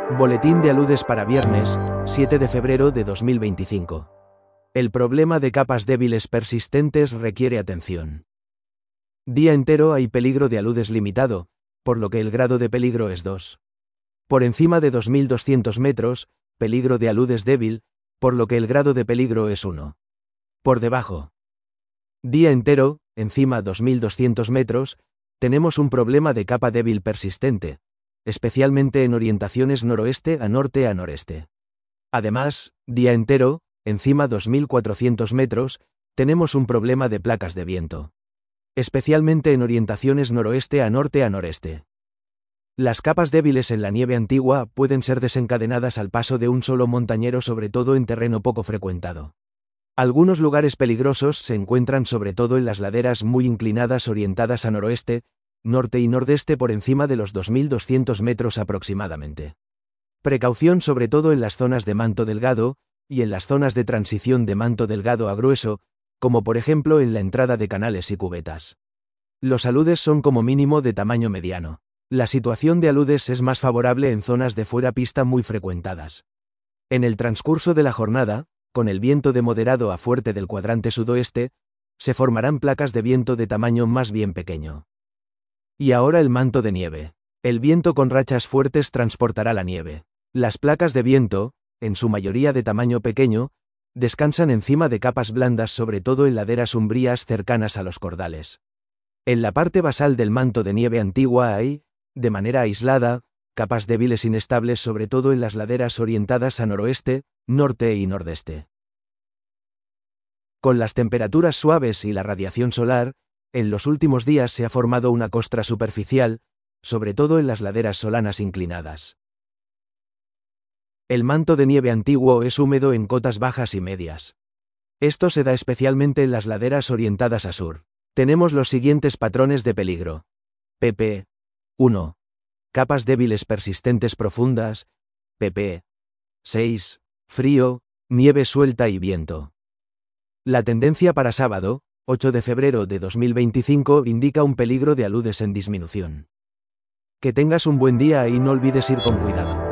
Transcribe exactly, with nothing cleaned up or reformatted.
Boletín de aludes para viernes, siete de febrero de dos mil veinticinco. El problema de capas débiles persistentes requiere atención. Día entero hay peligro de aludes limitado, por lo que el grado de peligro es dos. Por encima de dos mil doscientos metros, peligro de aludes débil, por lo que el grado de peligro es uno. Por debajo. Día entero, encima dos mil doscientos metros, tenemos un problema de capa débil persistente, especialmente en orientaciones noroeste a norte a noreste. Además, día entero, encima dos mil cuatrocientos metros, tenemos un problema de placas de viento, especialmente en orientaciones noroeste a norte a noreste. Las capas débiles en la nieve antigua pueden ser desencadenadas al paso de un solo montañero, sobre todo en terreno poco frecuentado. Algunos lugares peligrosos se encuentran sobre todo en las laderas muy inclinadas orientadas a noroeste, norte y nordeste por encima de los dos mil doscientos metros aproximadamente. Precaución sobre todo en las zonas de manto delgado, y en las zonas de transición de manto delgado a grueso, como por ejemplo en la entrada de canales y cubetas. Los aludes son como mínimo de tamaño mediano. La situación de aludes es más favorable en zonas de fuera pista muy frecuentadas. En el transcurso de la jornada, con el viento de moderado a fuerte del cuadrante sudoeste, se formarán placas de viento de tamaño más bien pequeño. Y ahora el manto de nieve. El viento con rachas fuertes transportará la nieve. Las placas de viento, en su mayoría de tamaño pequeño, descansan encima de capas blandas, sobre todo en laderas umbrías cercanas a los cordales. En la parte basal del manto de nieve antigua hay, de manera aislada, capas débiles inestables, sobre todo en las laderas orientadas a noroeste, norte y nordeste. Con las temperaturas suaves y la radiación solar, en los últimos días se ha formado una costra superficial, sobre todo en las laderas solanas inclinadas. El manto de nieve antiguo es húmedo en cotas bajas y medias. Esto se da especialmente en las laderas orientadas a sur. Tenemos los siguientes patrones de peligro. pp. uno. Capas débiles persistentes profundas. pp. seis. Frío, nieve suelta y viento. La tendencia para sábado, ocho de febrero de dos mil veinticinco, indica un peligro de aludes en disminución. Que tengas un buen día y no olvides ir con cuidado.